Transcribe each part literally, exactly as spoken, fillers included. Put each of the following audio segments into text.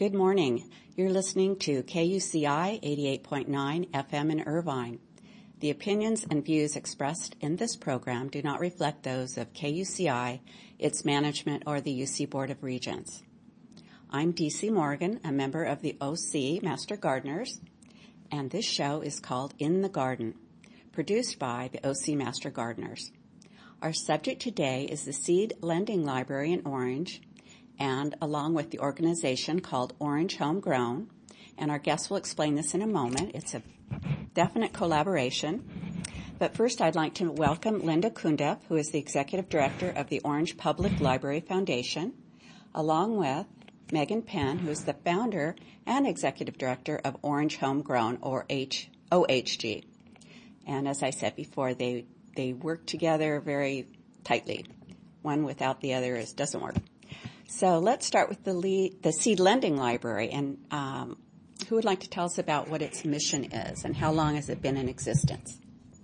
Good morning. You're listening to K U C I eighty-eight point nine F M in Irvine. The opinions and views expressed in this program do not reflect those of K U C I, its management, or the U C Board of Regents. I'm D C Morgan, a member of the O C Master Gardeners, and this show is called In the Garden, produced by the O C Master Gardeners. Our subject today is the Seed Lending Library in Orange, and along with the organization called Orange Homegrown, and our guest will explain this in a moment. It's a definite collaboration. But first, I'd like to welcome Linda Kundeff, who is the Executive Director of the Orange Public Library Foundation, along with Megan Penn, who is the founder and Executive Director of Orange Homegrown, or H- O H G. And as I said before, they, they work together very tightly. One without the other is, doesn't work. So let's start with the, lead, the Seed Lending Library. And um, who would like to tell us about what its mission is and how long has it been in existence?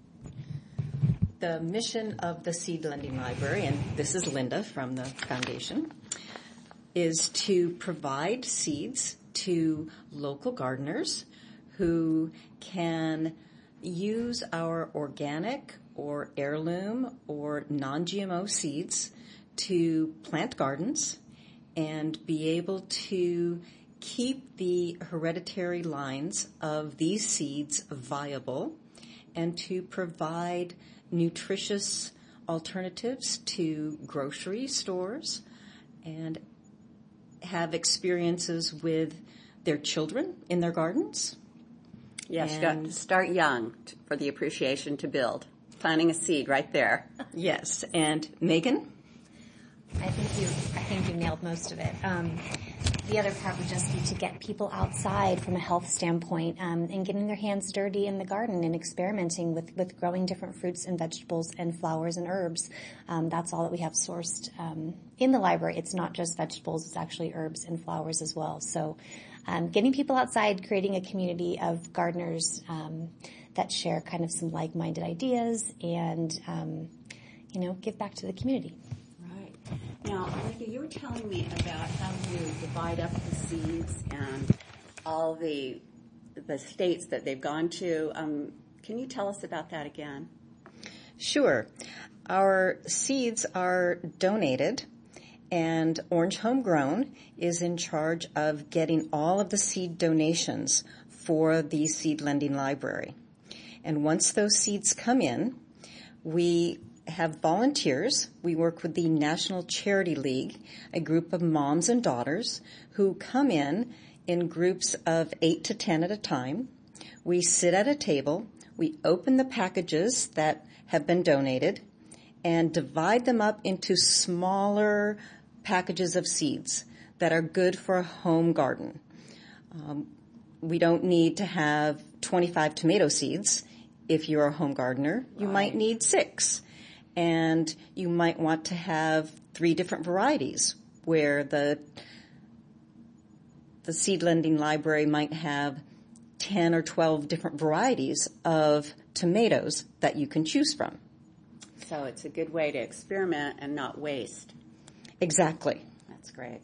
The mission of the Seed Lending Library, and this is Linda from the foundation, is to provide seeds to local gardeners who can use our organic or heirloom or non-G M O seeds to plant gardens and be able to keep the hereditary lines of these seeds viable and to provide nutritious alternatives to grocery stores and have experiences with their children in their gardens. Yes, you got to start young t- for the appreciation to build. Planting a seed right there. Yes, and Megan? I think you, I think you nailed most of it. Um, the other part would just be to get people outside from a health standpoint um, and getting their hands dirty in the garden and experimenting with, with growing different fruits and vegetables and flowers and herbs. Um, that's all that we have sourced um, in the library. It's not just vegetables; it's actually herbs and flowers as well. So, um, getting people outside, creating a community of gardeners um, that share kind of some like-minded ideas and um, you know give back to the community. Now, Olivia, you were telling me about how you divide up the seeds and all the the states that they've gone to. Um, can you tell us about that again? Sure. Our seeds are donated, and Orange Homegrown is in charge of getting all of the seed donations for the Seed Lending Library. And once those seeds come in, we have volunteers. We work with the National Charity League, a group of moms and daughters who come in in groups of eight to ten at a time. We sit at a table, we open the packages that have been donated and divide them up into smaller packages of seeds that are good for a home garden. Um, we don't need to have twenty-five tomato seeds. If you're a home gardener, you Right. might need six. And you might want to have three different varieties where the the Seed Lending Library might have ten or twelve different varieties of tomatoes that you can choose from. So it's a good way to experiment and not waste. Exactly. That's great.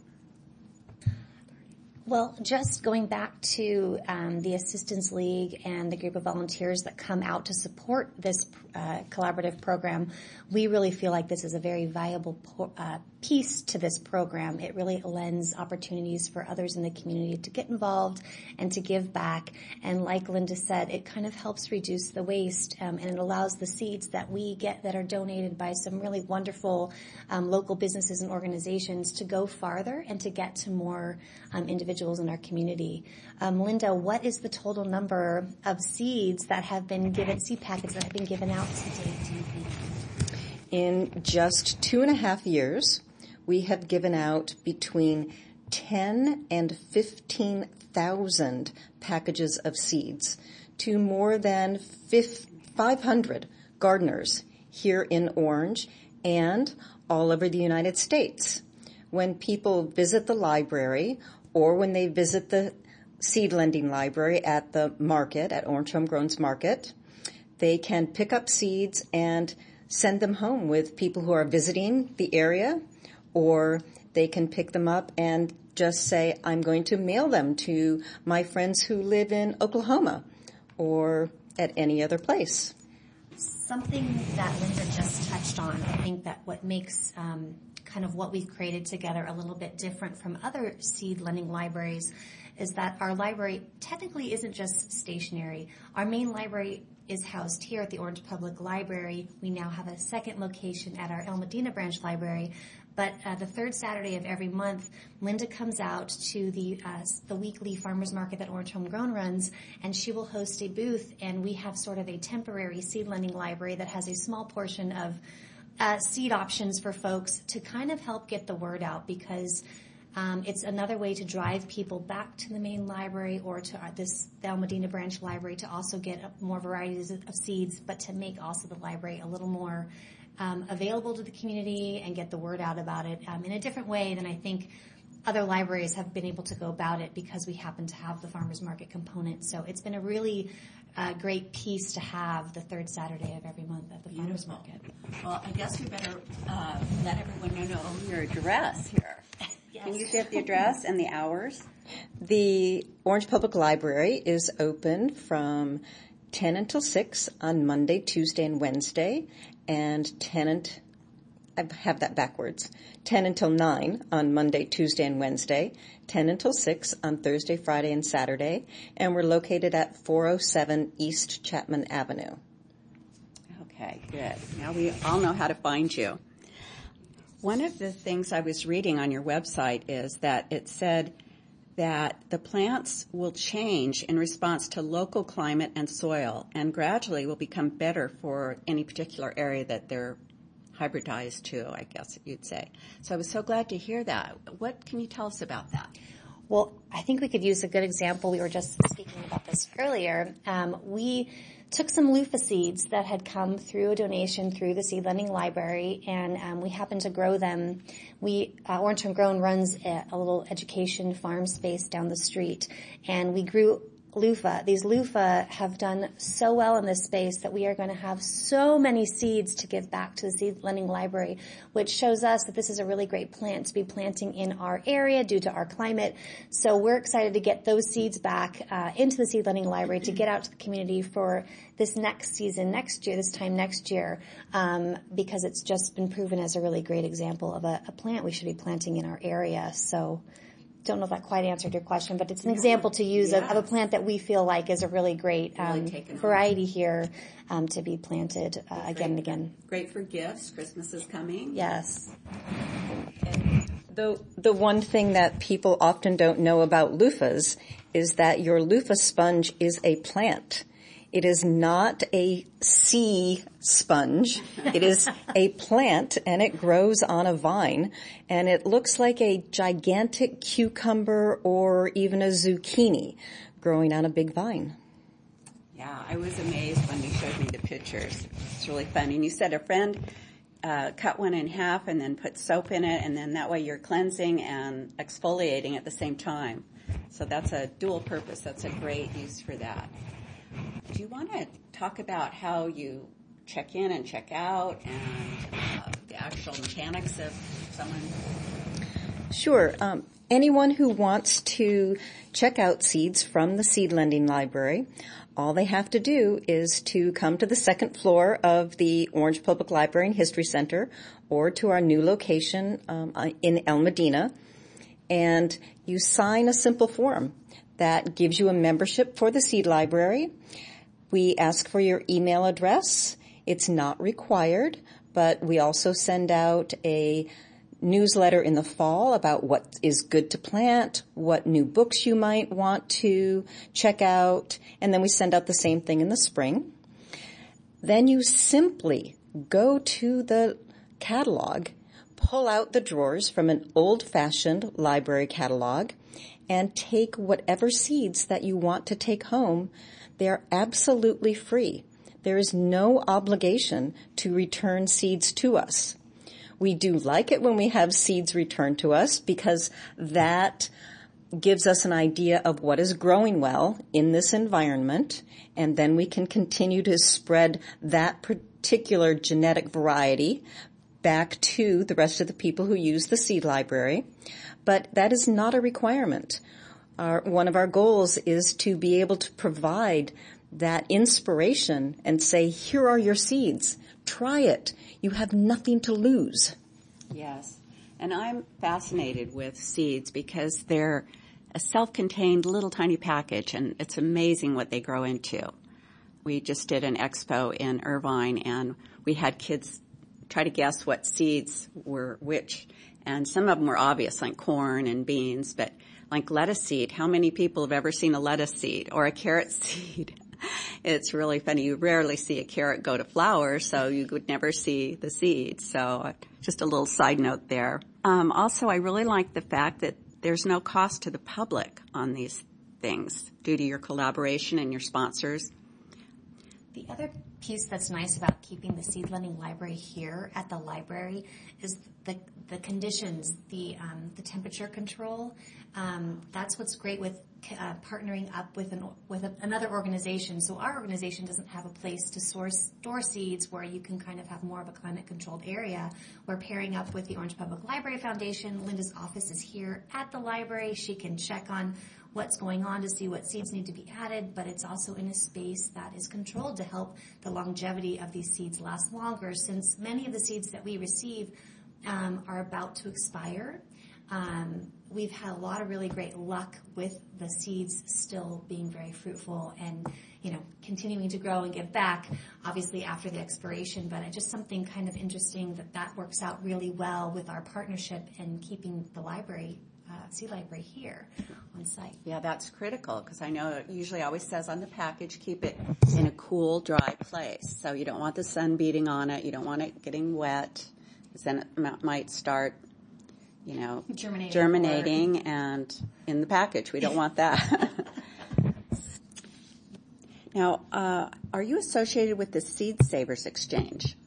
Well, just going back to um, the Assistance League and the group of volunteers that come out to support this uh, collaborative program, we really feel like this is a very viable po- uh, piece to this program. It really lends opportunities for others in the community to get involved and to give back. And like Linda said, it kind of helps reduce the waste, um, and it allows the seeds that we get that are donated by some really wonderful um, local businesses and organizations to go farther and to get to more um, individuals in our community. Um, Linda, what is the total number of seeds that have been given, seed packets that have been given out to date, do you think? In just two and a half years, we have given out between ten and fifteen thousand packages of seeds to more than five hundred gardeners here in Orange and all over the United States. When people visit the library or when they visit the Seed Lending Library at the market, at Orange Homegrown's Market, they can pick up seeds and send them home with people who are visiting the area, or they can pick them up and just say, I'm going to mail them to my friends who live in Oklahoma or at any other place. Something that Linda just touched on, I think that what makes um, kind of what we've created together a little bit different from other seed lending libraries is that our library technically isn't just stationary. Our main library is housed here at the Orange Public Library. We now have a second location at our El Medina Branch Library. But uh, the third Saturday of every month, Linda comes out to the uh, the weekly farmers market that Orange Homegrown runs, and she will host a booth, and we have sort of a temporary seed lending library that has a small portion of uh, seed options for folks to kind of help get the word out, because um, it's another way to drive people back to the main library or to uh, this the El Medina Branch Library to also get more varieties of, of seeds, but to make also the library a little more Um, available to the community and get the word out about it um, in a different way than I think other libraries have been able to go about it, because we happen to have the farmers market component. So it's been a really uh, great piece to have the third Saturday of every month at the Beautiful. farmers market. Well, I guess we better uh, let everyone know your address here. Yes. Can you give the address and the hours? The Orange Public Library is open from ten until six on Monday, Tuesday, and Wednesday, and ten and I have that backwards. ten until nine on Monday, Tuesday, and Wednesday, ten until six on Thursday, Friday, and Saturday, and we're located at four oh seven East Chapman Avenue. Okay, good. Now we all know how to find you. One of the things I was reading on your website is that it said that the plants will change in response to local climate and soil, and gradually will become better for any particular area that they're hybridized to, I guess you'd say. So I was so glad to hear that. What can you tell us about that? Well, I think we could use a good example. We were just speaking about this earlier. Um, we took some loofah seeds that had come through a donation through the Seed Lending Library, and um, we happened to grow them. We uh, Orange Homegrown runs a, a little education farm space down the street, and we grew loofah. These loofah have done so well in this space that we are going to have so many seeds to give back to the Seed Lending Library, which shows us that this is a really great plant to be planting in our area due to our climate. So we're excited to get those seeds back uh, into the Seed Lending Library to get out to the community for this next season, next year, this time next year, um, because it's just been proven as a really great example of a, a plant we should be planting in our area. So don't know if that quite answered your question, but it's an example to use yes. of, of a plant that we feel like is a really great um, really variety here um, to be planted uh, again and again. Great for gifts. Christmas is coming. Yes. And the, the one thing that people often don't know about loofahs is that your loofah sponge is a plant. It is not a sea sponge. It is a plant, and it grows on a vine, and it looks like a gigantic cucumber or even a zucchini growing on a big vine. Yeah, I was amazed when you showed me the pictures. It's really fun. And you said a friend uh, cut one in half and then put soap in it, and then that way you're cleansing and exfoliating at the same time. So that's a dual purpose. That's a great use for that. Do you want to talk about how you check in and check out and uh, the actual mechanics of someone? Sure. Um, anyone who wants to check out seeds from the Seed Lending Library, all they have to do is to come to the second floor of the Orange Public Library and History Center or to our new location um, in El Medina, and you sign a simple form that gives you a membership for the Seed Library. We ask for your email address. It's not required, but we also send out a newsletter in the fall about what is good to plant, what new books you might want to check out, and then we send out the same thing in the spring. Then you simply go to the catalog, pull out the drawers from an old-fashioned library catalog, and take whatever seeds that you want to take home. They're absolutely free. There is no obligation to return seeds to us. We do like it when we have seeds returned to us because that gives us an idea of what is growing well in this environment, and then we can continue to spread that particular genetic variety back to the rest of the people who use the seed library, but that is not a requirement. Our, one of our goals is to be able to provide that inspiration and say, here are your seeds. Try it. You have nothing to lose. Yes. And I'm fascinated with seeds because they're a self-contained little tiny package, and it's amazing what they grow into. We just did an expo in Irvine, and we had kids try to guess what seeds were which. And some of them were obvious, like corn and beans, but like lettuce seed, how many people have ever seen a lettuce seed or a carrot seed? It's really funny. You rarely see a carrot go to flower, so you would never see the seed. So just a little side note there. Um, also, I really like the fact that there's no cost to the public on these things due to your collaboration and your sponsors. The other piece that's nice about keeping the seed lending library here at the library is the the conditions, the um, the temperature control. Um, that's what's great with uh, partnering up with an with a, another organization. So our organization doesn't have a place to source store seeds where you can kind of have more of a climate controlled area. We're pairing up with the Orange Public Library Foundation. Linda's office is here at the library. She can check on what's going on to see what seeds need to be added, but it's also in a space that is controlled to help the longevity of these seeds last longer, since many of the seeds that we receive um, are about to expire. Um, we've had a lot of really great luck with the seeds still being very fruitful and, you know, continuing to grow and give back, obviously after the expiration, but it's just something kind of interesting that that works out really well with our partnership and keeping the library Uh, seed library here on site. Yeah, that's critical because I know it usually always says on the package, keep it in a cool, dry place. So you don't want the sun beating on it. You don't want it getting wet because then it m- might start, you know, germinating, germinating and in the package. We don't want that. Now, uh, are you associated with the Seed Savers Exchange?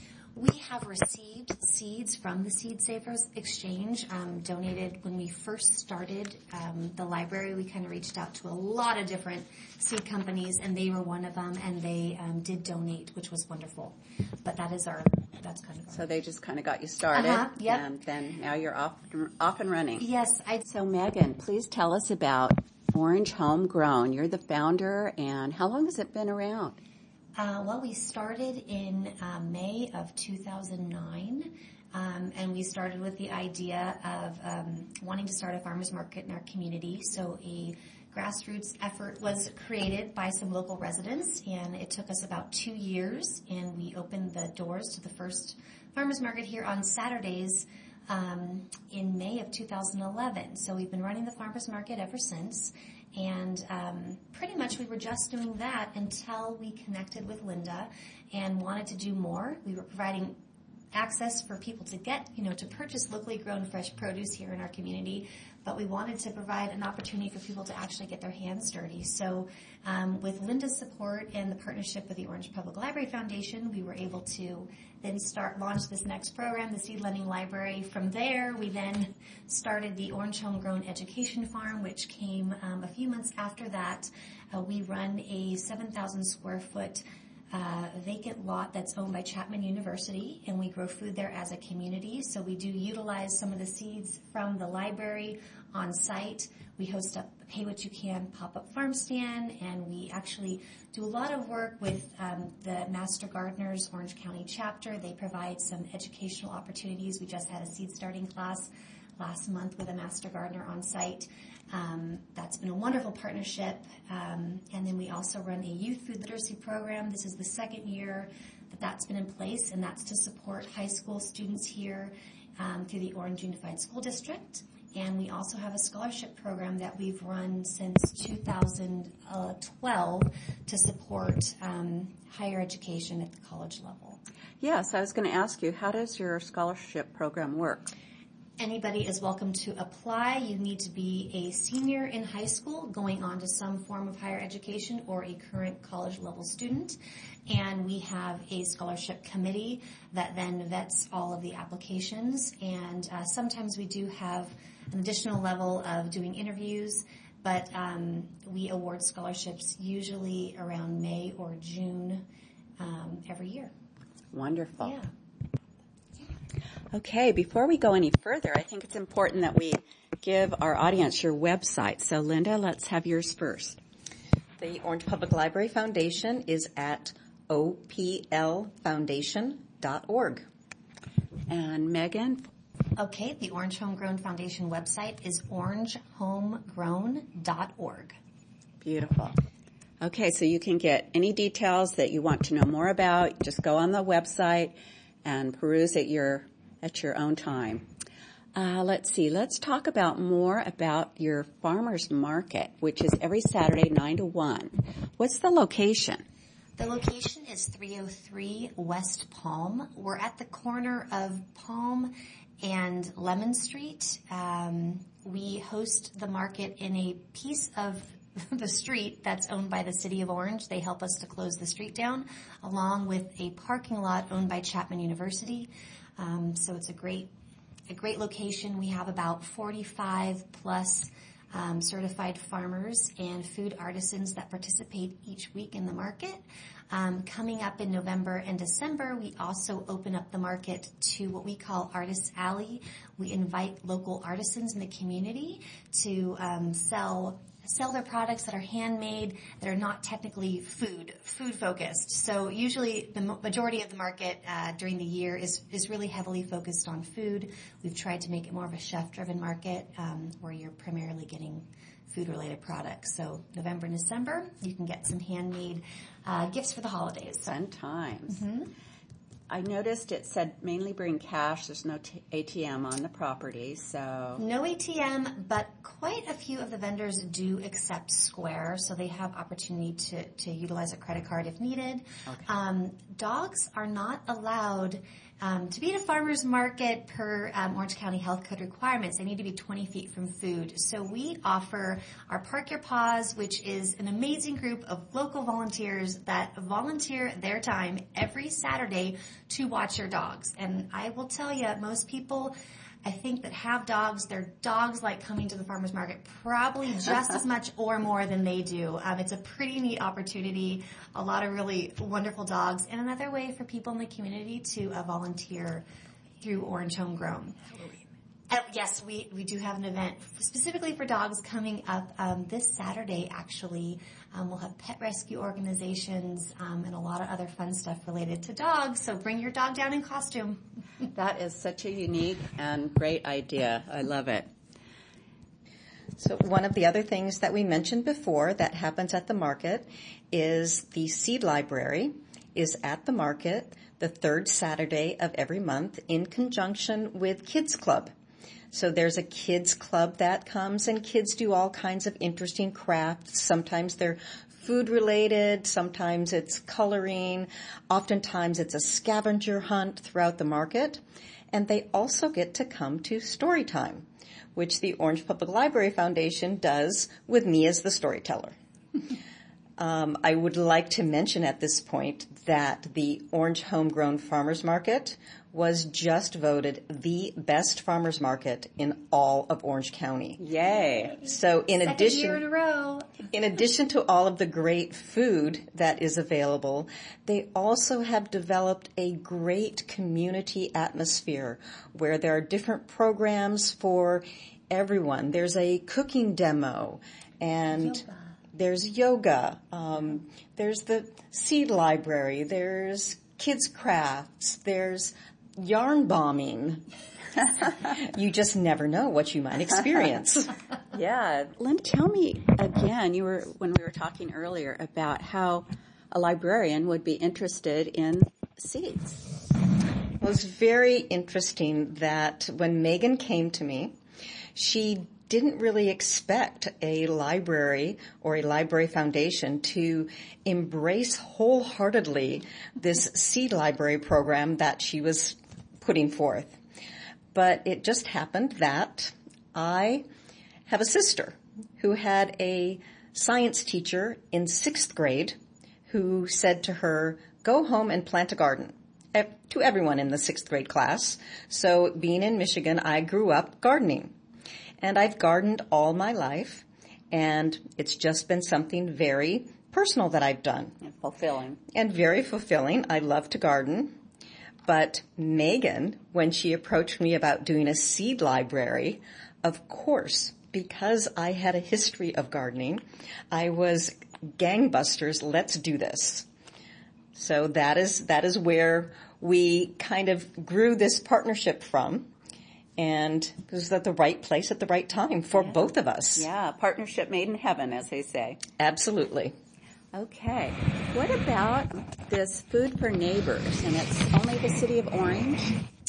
We have received seeds from the Seed Savers Exchange, um, donated when we first started um, the library. We kind of reached out to a lot of different seed companies, and they were one of them, and they um, did donate, which was wonderful. But that is our, that's kind of our... So they just kind of got you started, uh-huh, yep. and then now you're off, off and running. Yes. I. So Megan, please tell us about Orange Homegrown. You're the founder, and how long has it been around? Uh, well, we started in uh, May of two thousand nine, um, and we started with the idea of um, wanting to start a farmers market in our community. So a grassroots effort was created by some local residents, and it took us about two years, and we opened the doors to the first farmers market here on Saturdays um, in May of two thousand eleven. So we've been running the farmers market ever since. And um, pretty much we were just doing that until we connected with Linda and wanted to do more. We were providing access for people to get, you know, to purchase locally grown fresh produce here in our community, but we wanted to provide an opportunity for people to actually get their hands dirty. So um, with Linda's support and the partnership with the Orange Public Library Foundation, we were able to then start, launch this next program, the Seed Lending Library. From there, we then started the Orange Homegrown Education Farm, which came um, a few months after that. Uh, we run a seven thousand square foot Uh, vacant lot that's owned by Chapman University, and we grow food there as a community. So we do utilize some of the seeds from the library on site. We host a Pay What You Can pop-up farm stand, and we actually do a lot of work with um, the Master Gardeners Orange County chapter. They provide some educational opportunities. We just had a seed starting class last month with a Master Gardener on site. Um, that's been a wonderful partnership. Um, and then we also run a youth food literacy program. This is the second year that that's been in place, and that's to support high school students here um, through the Orange Unified School District. And we also have a scholarship program that we've run since two thousand twelve to support um, higher education at the college level. Yes, I was going to ask you, how does your scholarship program work? Anybody is welcome to apply. You need to be a senior in high school going on to some form of higher education or a current college level student. And we have a scholarship committee that then vets all of the applications. And uh, sometimes we do have an additional level of doing interviews, but um, we award scholarships usually around May or June um, every year. Wonderful. Yeah. Okay, before we go any further, I think it's important that we give our audience your website. So, Linda, let's have yours first. The Orange Public Library Foundation is at o p l foundation dot org. And Megan? Okay, the Orange Homegrown Foundation website is orange homegrown dot org. Beautiful. Okay, so you can get any details that you want to know more about. Just go on the website and peruse at your at your own time. Uh, let's see. Let's talk about more about your farmers market, which is every Saturday nine to one. What's the location? The location is three oh three West Palm. We're at the corner of Palm and Lemon Street. Um, we host the market in a piece of the street that's owned by the City of Orange. They help us to close the street down, along with a parking lot owned by Chapman University. Um, so it's a great, a great location. We have about forty-five plus um, certified farmers and food artisans that participate each week in the market. Um, coming up in November and December, we also open up the market to what we call Artists Alley. We invite local artisans in the community to um, sell sell their products that are handmade, that are not technically food, food focused. So usually the majority of the market uh, during the year is, is really heavily focused on food. We've tried to make it more of a chef-driven market um, where you're primarily getting food-related products. So November and December, you can get some handmade uh, gifts for the holidays. Fun times. Mm-hmm. I noticed it said mainly bring cash. There's no t- A T M on the property, so... No A T M, but quite a few of the vendors do accept Square, so they have opportunity to, to utilize a credit card if needed. Okay. Um, dogs are not allowed um, to be at a farmer's market per um, Orange County Health Code requirements. They need to be twenty feet from food. So we offer our Park Your Paws, which is an amazing group of local volunteers that volunteer their time every Saturday to watch your dogs. And I will tell you, most people, I think, that have dogs, their dogs like coming to the farmer's market probably just as much or more than they do. Um, it's a pretty neat opportunity, a lot of really wonderful dogs, and another way for people in the community to uh, volunteer through Orange Homegrown. Uh, yes, we, we do have an event specifically for dogs coming up um, this Saturday, actually. Um, we'll have pet rescue organizations um, and a lot of other fun stuff related to dogs, so bring your dog down in costume. That is such a unique and great idea. I love it. So one of the other things that we mentioned before that happens at the market is the seed library is at the market the third Saturday of every month in conjunction with Kids Club. So there's a kids club that comes, and kids do all kinds of interesting crafts. Sometimes they're food related, sometimes it's coloring, oftentimes it's a scavenger hunt throughout the market. And they also get to come to story time, which the Orange Public Library Foundation does with me as the storyteller. um, I would like to mention at this point that the Orange Homegrown Farmers Market was just voted the best farmers market in all of Orange County. Yay. So in Second addition, year in a row. in addition to all of the great food that is available, they also have developed a great community atmosphere where there are different programs for everyone. There's a cooking demo and Yoga. There's yoga. Um, there's the seed library. There's kids crafts. There's yarn bombing. You just never know what you might experience. Yeah. Linda, tell me again, you were, when we were talking earlier about how a librarian would be interested in seeds. It was very interesting that when Megan came to me, she didn't really expect a library or a library foundation to embrace wholeheartedly this seed library program that she was putting forth. But it just happened that I have a sister who had a science teacher in sixth grade who said to her, go home and plant a garden, to everyone in the sixth grade class. So being in Michigan, I grew up gardening. And I've gardened all my life, and it's just been something very personal that I've done. And fulfilling. And very fulfilling. I love to garden. But Megan, when she approached me about doing a seed library, of course, because I had a history of gardening, I was gangbusters, let's do this. So that is, that is where we kind of grew this partnership from. And it was at the right place at the right time for yeah. both of us. Yeah, partnership made in heaven, as they say. Absolutely. Okay. What about this Food for Neighbors? And it's only the city of Orange?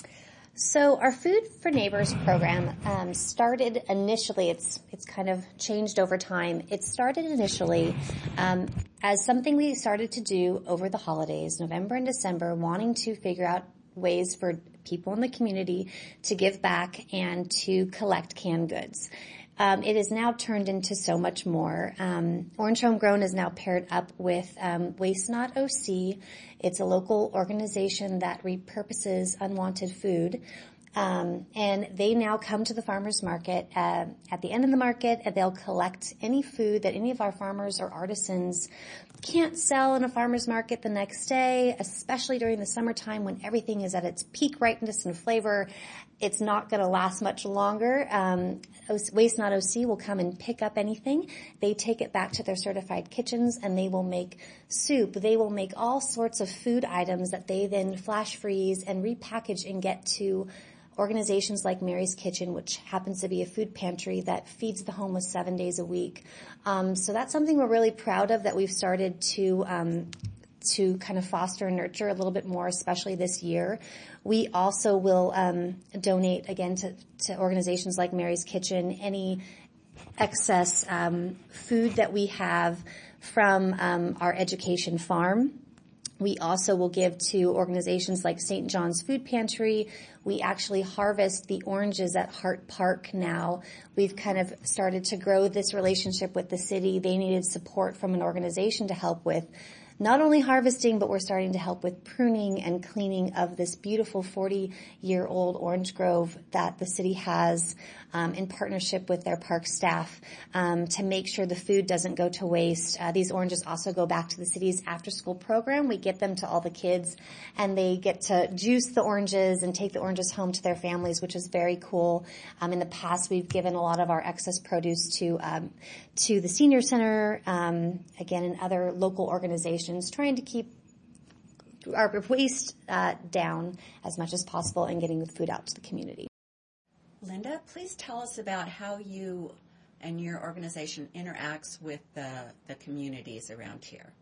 So our Food for Neighbors program um, started initially, it's it's kind of changed over time. It started initially um, as something we started to do over the holidays, November and December, wanting to figure out ways for people in the community to give back and to collect canned goods. Um, it has now turned into so much more. Um, Orange Homegrown is now paired up with um, Waste Not O C. It's a local organization that repurposes unwanted food. Um, and they now come to the farmers market uh, at the end of the market, and they'll collect any food that any of our farmers or artisans can't sell in a farmer's market the next day, especially during the summertime when everything is at its peak ripeness and flavor. It's not going to last much longer. Um, Waste Not O C will come and pick up anything. They take it back to their certified kitchens, and they will make soup. They will make all sorts of food items that they then flash freeze and repackage and get to organizations like Mary's Kitchen, which happens to be a food pantry that feeds the homeless seven days a week. Um, so that's something we're really proud of, that we've started to um, to kind of foster and nurture a little bit more, especially this year. We also will um, donate, again, to, to organizations like Mary's Kitchen, any excess um, food that we have from um, our education farm. We also will give to organizations like Saint John's Food Pantry. We actually harvest the oranges at Hart Park now. We've kind of started to grow this relationship with the city. They needed support from an organization to help with not only harvesting, but we're starting to help with pruning and cleaning of this beautiful forty-year-old orange grove that the city has um, in partnership with their park staff um, to make sure the food doesn't go to waste. Uh, these oranges also go back to the city's after-school program. We get them to all the kids, and they get to juice the oranges and take the oranges home to their families, which is very cool. Um, in the past, we've given a lot of our excess produce to um, to the senior center, um, again, and other local organizations, trying to keep our waste uh, down as much as possible and getting the food out to the community. Linda, please tell us about how you and your organization interacts with the, the communities around here.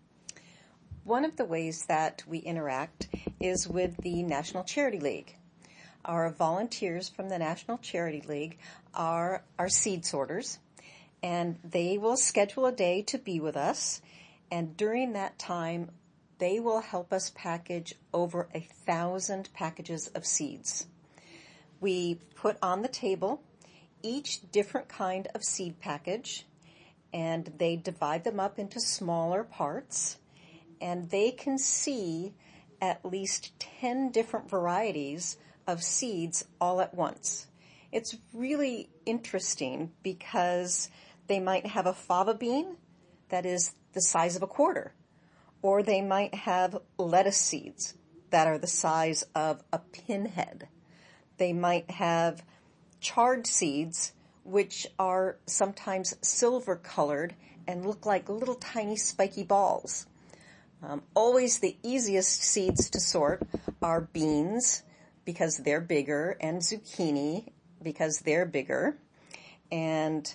One of the ways that we interact is with the National Charity League. Our volunteers from the National Charity League are our seed sorters, and they will schedule a day to be with us, and during that time, they will help us package over a thousand packages of seeds. We put on the table each different kind of seed package, and they divide them up into smaller parts, and they can see at least ten different varieties of seeds all at once. It's really interesting because they might have a fava bean that is the size of a quarter, or they might have lettuce seeds that are the size of a pinhead. They might have chard seeds, which are sometimes silver colored and look like little tiny spiky balls. Um, always the easiest seeds to sort are beans, because they're bigger, and zucchini, because they're bigger. And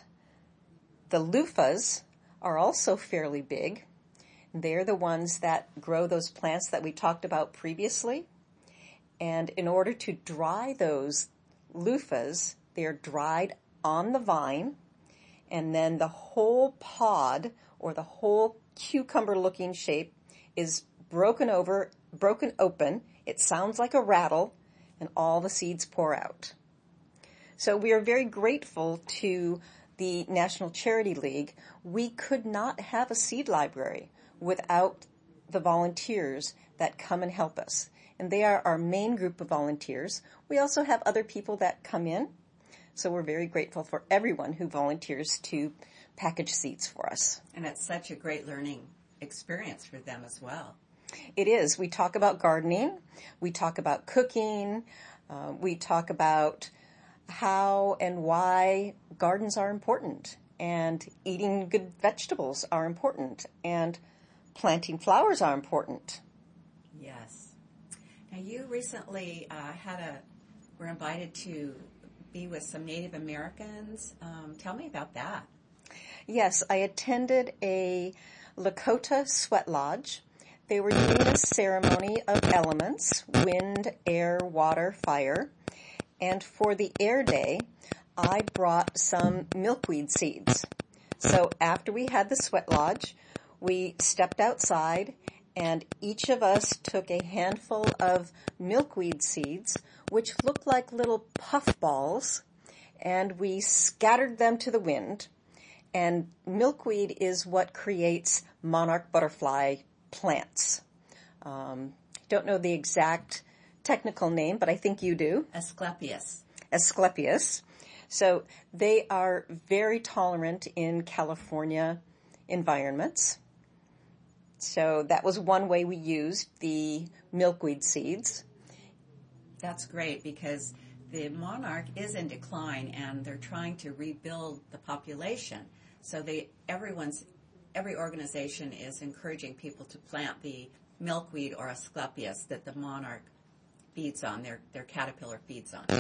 the loofahs are also fairly big. They're the ones that grow those plants that we talked about previously. And in order to dry those loofahs, they're dried on the vine, and then the whole pod, or the whole cucumber-looking shape, is broken over, broken open. It sounds like a rattle, and all the seeds pour out. So we are very grateful to the National Charity League. We could not have a seed library without the volunteers that come and help us. And they are our main group of volunteers. We also have other people that come in. So we're very grateful for everyone who volunteers to package seeds for us. And it's such a great learning experience for them as well. It is. We talk about gardening. We talk about cooking. Uh, we talk about how and why gardens are important, and eating good vegetables are important, and planting flowers are important. Yes. Now, you recently uh, had a were invited to be with some Native Americans. Um, tell me about that. Yes, I attended a Lakota sweat lodge. They were doing a ceremony of elements: wind, air, water, fire. And for the air day, I brought some milkweed seeds. So after we had the sweat lodge, we stepped outside, and each of us took a handful of milkweed seeds, which looked like little puff balls, and we scattered them to the wind. And milkweed is what creates monarch butterfly plants. Um, don't know the exact technical name, but I think you do. Asclepias. Asclepias. So they are very tolerant in California environments. So that was one way we used the milkweed seeds. That's great, because the monarch is in decline and they're trying to rebuild the population. So they everyone's every organization is encouraging people to plant the milkweed or Asclepias that the monarch feeds on, their their caterpillar feeds on.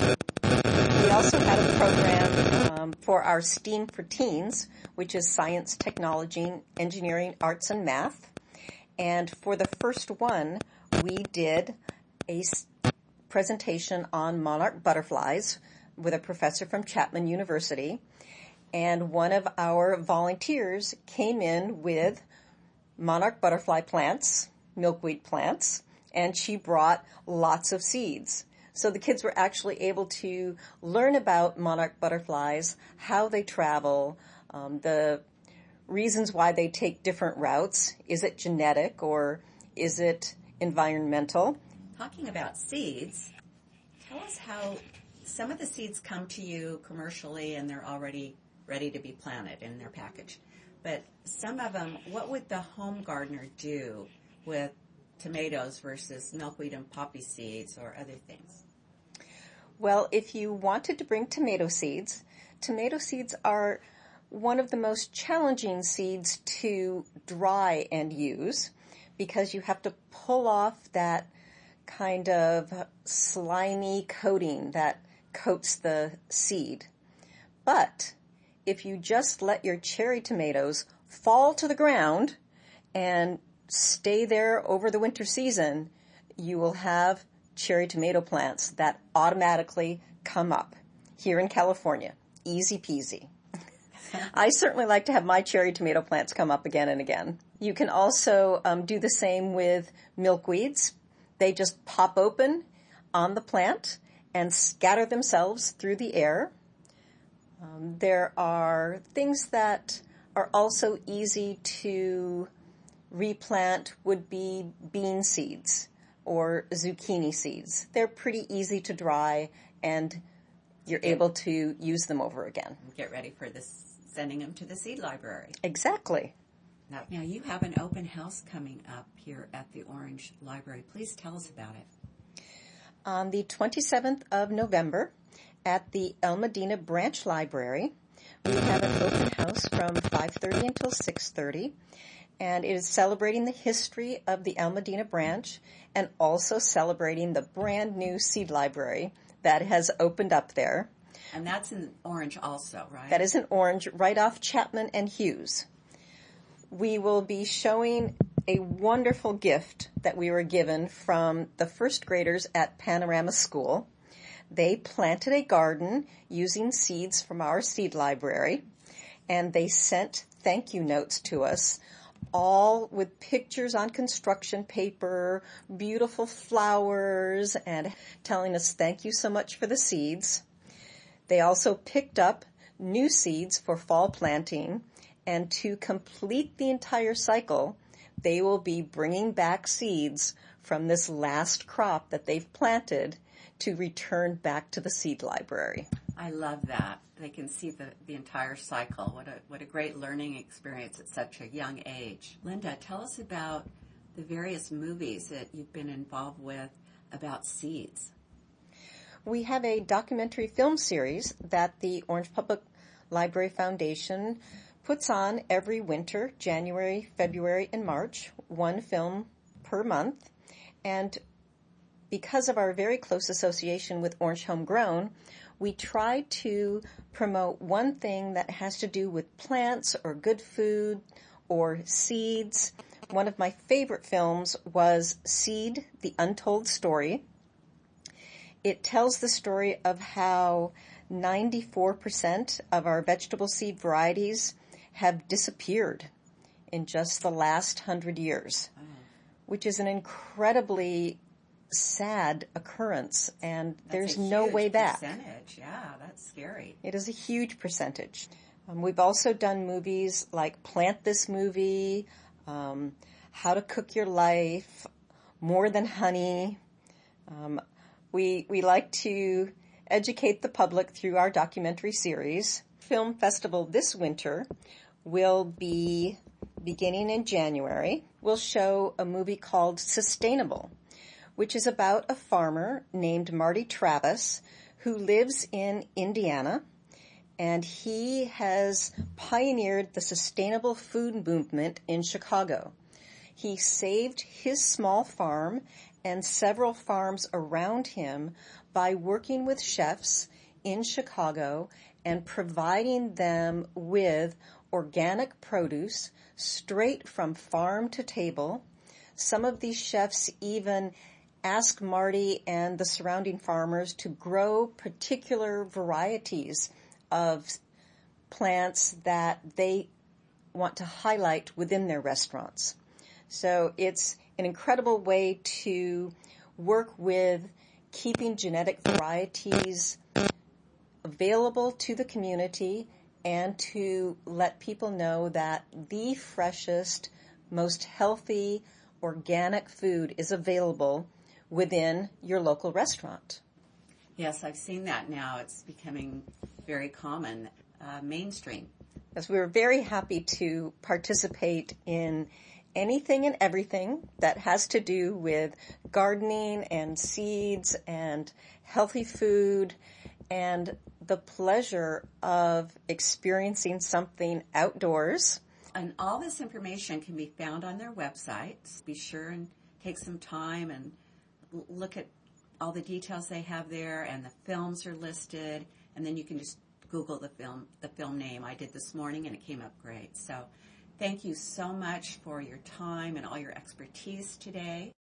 We also had a program um, for our STEAM for Teens, which is science, technology, engineering, arts, and math. And for the first one, we did a presentation on monarch butterflies with a professor from Chapman University. And one of our volunteers came in with monarch butterfly plants, milkweed plants, and she brought lots of seeds. So the kids were actually able to learn about monarch butterflies, how they travel, um, the reasons why they take different routes. Is it genetic or is it environmental? Talking about seeds, tell us how some of the seeds come to you commercially and they're already ready to be planted in their package. But some of them, what would the home gardener do with tomatoes versus milkweed and poppy seeds or other things? Well, if you wanted to bring tomato seeds, tomato seeds are one of the most challenging seeds to dry and use, because you have to pull off that kind of slimy coating that coats the seed. But if you just let your cherry tomatoes fall to the ground and stay there over the winter season, you will have cherry tomato plants that automatically come up here in California. Easy peasy. I certainly like to have my cherry tomato plants come up again and again. You can also um, do the same with milkweeds. They just pop open on the plant and scatter themselves through the air. Um, there are things that are also easy to replant would be bean seeds or zucchini seeds. They're pretty easy to dry, and you're able to use them over again. Get ready for this, sending them to the seed library. Exactly. Now, now you have an open house coming up here at the Orange Library. Please tell us about it. On the twenty-seventh of November at the El Medina Branch Library, we have an open house from five thirty until six thirty. And it is celebrating the history of the El Medina branch and also celebrating the brand new seed library that has opened up there. And that's in Orange also, right? That is in Orange, right off Chapman and Hughes. We will be showing a wonderful gift that we were given from the first graders at Panorama School. They planted a garden using seeds from our seed library, and they sent thank you notes to us, all with pictures on construction paper, beautiful flowers, and telling us thank you so much for the seeds. They also picked up new seeds for fall planting, and to complete the entire cycle, they will be bringing back seeds from this last crop that they've planted to return back to the seed library. I love that. They can see the, the entire cycle. What a what a great learning experience at such a young age. Linda, tell us about the various movies that you've been involved with about seeds. We have a documentary film series that the Orange Public Library Foundation puts on every winter, January, February, and March, one film per month. And because of our very close association with Orange Homegrown, we try to promote one thing that has to do with plants or good food or seeds. One of my favorite films was Seed, The Untold Story. It tells the story of how ninety-four percent of our vegetable seed varieties have disappeared in just the last hundred years, oh. which is an incredibly sad occurrence, and that's there's a no huge way back. Percentage. Yeah, that's scary. It is a huge percentage. Um, we've also done movies like Plant This Movie, um, How to Cook Your Life, More Than Honey. Um, we we like to educate the public through our documentary series. Film festival this winter will be beginning in January. We'll show a movie called Sustainable, which is about a farmer named Marty Travis who lives in Indiana, and he has pioneered the sustainable food movement in Chicago. He saved his small farm and several farms around him by working with chefs in Chicago and providing them with organic produce straight from farm to table. Some of these chefs even ask Marty and the surrounding farmers to grow particular varieties of plants that they want to highlight within their restaurants. So it's an incredible way to work with keeping genetic varieties available to the community and to let people know that the freshest, most healthy, organic food is available within your local restaurant. Yes, I've seen that now. It's becoming very common, uh, mainstream. Yes, we were very happy to participate in anything and everything that has to do with gardening and seeds and healthy food and the pleasure of experiencing something outdoors. And all this information can be found on their websites. Be sure and take some time and look at all the details they have there, and the films are listed, and then you can just Google the film, the film name. I did this morning, and it came up great. So thank you so much for your time and all your expertise today.